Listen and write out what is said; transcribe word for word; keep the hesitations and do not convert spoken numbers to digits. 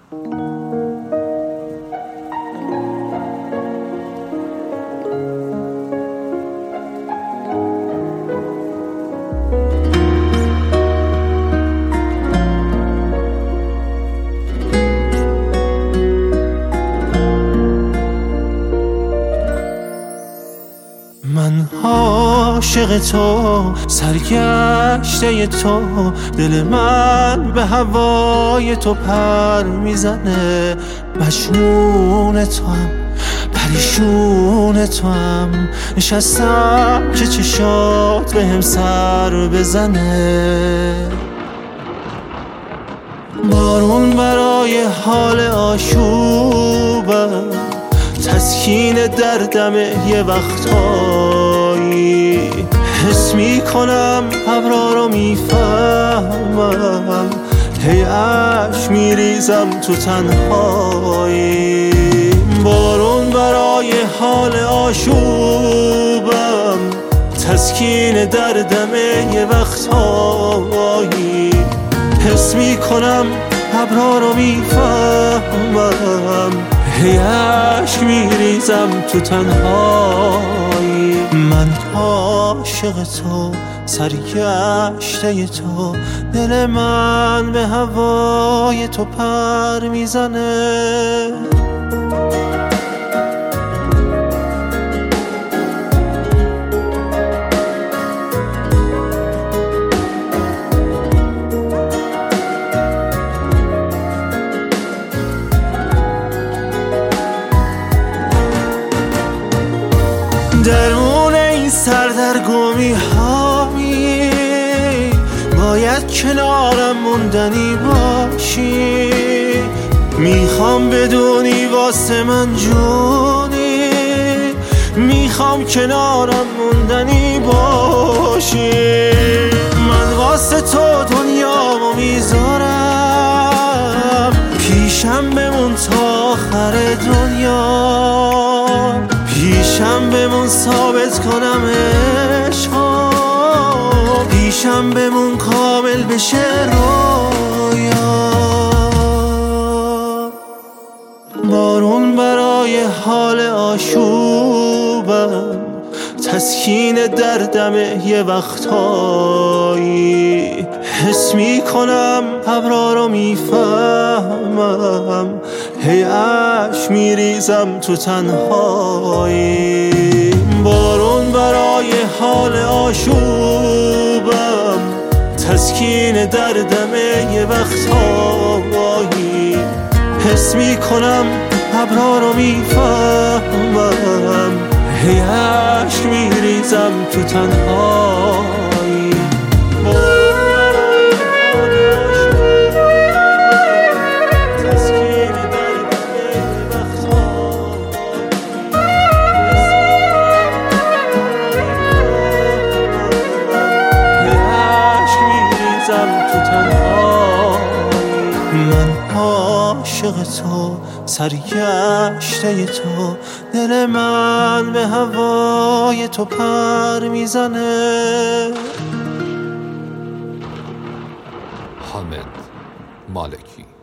من عاشق تو، سرگشته تو، دل من به هوای تو پر میزنه. مجنون تو هم، پریشون تو هم، نشستم که چشات به هم سر بزنه. بارون برای حال آشوبم، تسکین دردمه یه وقتایی. حس میکنم ابرا رو میفهمم، هی عشق میریزم تو تنهایی. بارون برای حال آشوبم، تسکین دردمه یه وقتایی. حس میکنم ابرا رو میفهمم، هی عشق میریزم تو تنهایی. من عاشق تو، سرگشته تو، دل من به هوای تو پر میزنه. درون این سردرگمی هامی، باید کنارم موندنی باشی. میخوام بدونی واسه من جونی، میخوام کنارم موندنی باشی. من واسه تو دنیامو میذارم، پیشم بمون تا آخر دنیا. پیشم بمون ثابت کنم عشقا، پیشم بمون کامل بشه رویا. بارون برای حال آشوبم، تسکین دردمه یه وقتایی. حس میکنم ابرا رو میفهمم، هی عشق میریزم تو تنهایی. بارون برای حال آشوبم، تسکین دردمه یه وقتایی. حس میکنم ابرا رو میفهمم، هی عشق میریزم تو تنهایی. من عاشق تو، سرگشته تو، دل من به هوای تو پر میزنه. حامد مالکی.